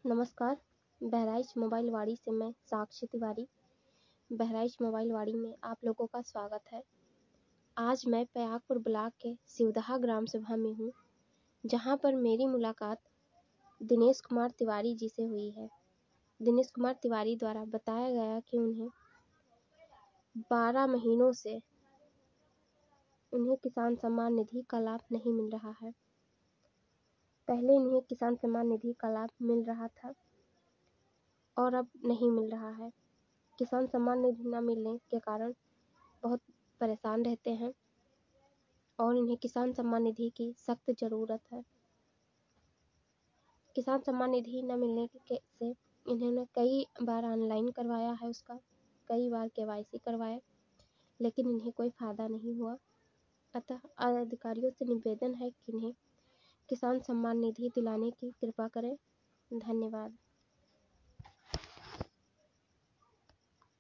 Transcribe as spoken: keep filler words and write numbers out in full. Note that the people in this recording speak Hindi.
नमस्कार। बहराइच मोबाइल वाड़ी से मैं साक्षी तिवारी बहराइच मोबाइल वाड़ी में आप लोगों का स्वागत है। आज मैं प्रयागपुर ब्लॉक के शिवदहा ग्राम सभा में हूँ, जहाँ पर मेरी मुलाकात दिनेश कुमार तिवारी जी से हुई है। दिनेश कुमार तिवारी द्वारा बताया गया कि उन्हें बारह महीनों से उन्हें किसान सम्मान निधि का लाभ नहीं मिल रहा है। पहले इन्हें किसान सम्मान निधि का लाभ मिल रहा था और अब नहीं मिल रहा है। किसान सम्मान निधि न मिलने के कारण बहुत परेशान रहते हैं और इन्हें किसान सम्मान निधि की सख्त ज़रूरत है। किसान सम्मान निधि न मिलने के से इन्होंने कई बार ऑनलाइन करवाया है, उसका कई बार केवाईसी करवाया, लेकिन इन्हें कोई फ़ायदा नहीं हुआ। अतः अधिकारियों से निवेदन है कि इन्हें किसान सम्मान निधि दिलाने की कृपा करें। धन्यवाद।